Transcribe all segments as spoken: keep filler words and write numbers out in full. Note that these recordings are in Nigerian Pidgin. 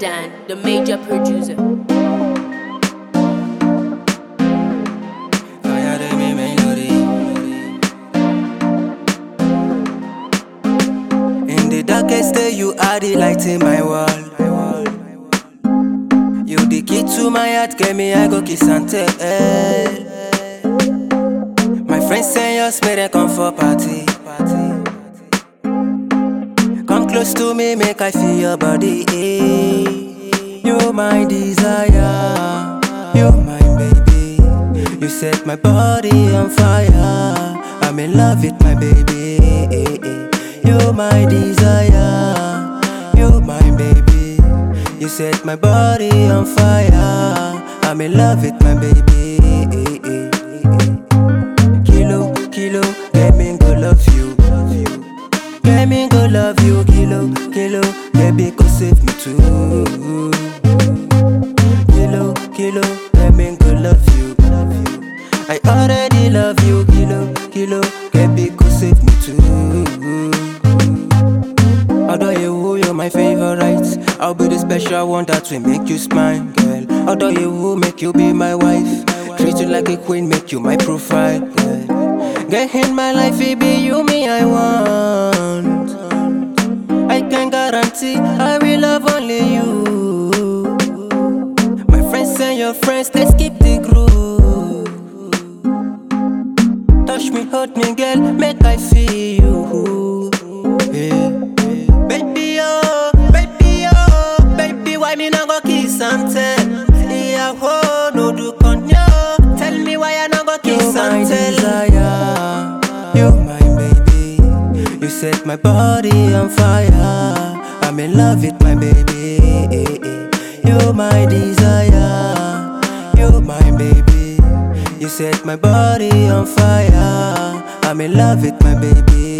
Dan, the major producer. In the darkest day, you are the light in my world. You the key to my heart, get me, I go kiss and tell. My friends say your spirit come for party. Come close to me, make I feel your body. You my desire, you my baby. You set my body on fire. I'm in love with my baby. You my desire, you my baby. You set my body on fire. I'm in love with my baby. Kilo, kilo, let me go love you. Let me go love you, kilo, kilo, baby, go save me too. Kilo, kilo, let me go love you. I already love you, kilo, kilo, baby, go save me too. Although you, you're my favorite, I'll be the special one that will make you smile, girl. Although you will make you be my wife, treat you like a queen, make you my profile, girl. Get in my life, it be you, me, I want. I can guarantee I will love only you. My friends and your friends, let's keep the groove. Touch me, hold me, girl, make I feel you. Yeah. Baby, oh, baby, oh, baby, why me not go kiss and tell? Yeah, oh, no do conyo. Tell me why I not go kiss and tell. Desire, you my baby. You set my body on fire. I'm in love with my baby. You my desire, you my baby. You set my body on fire. I'm in love with my baby.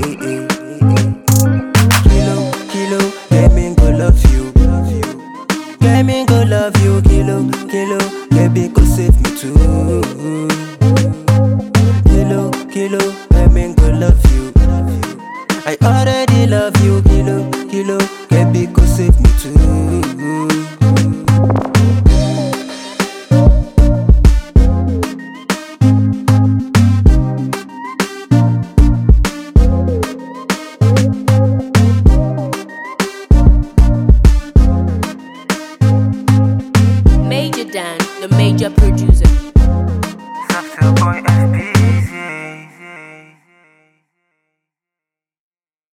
Kilo, kilo, let me go love you. Let me go love you, kilo, kilo, baby, go save me too. Kilo, kilo.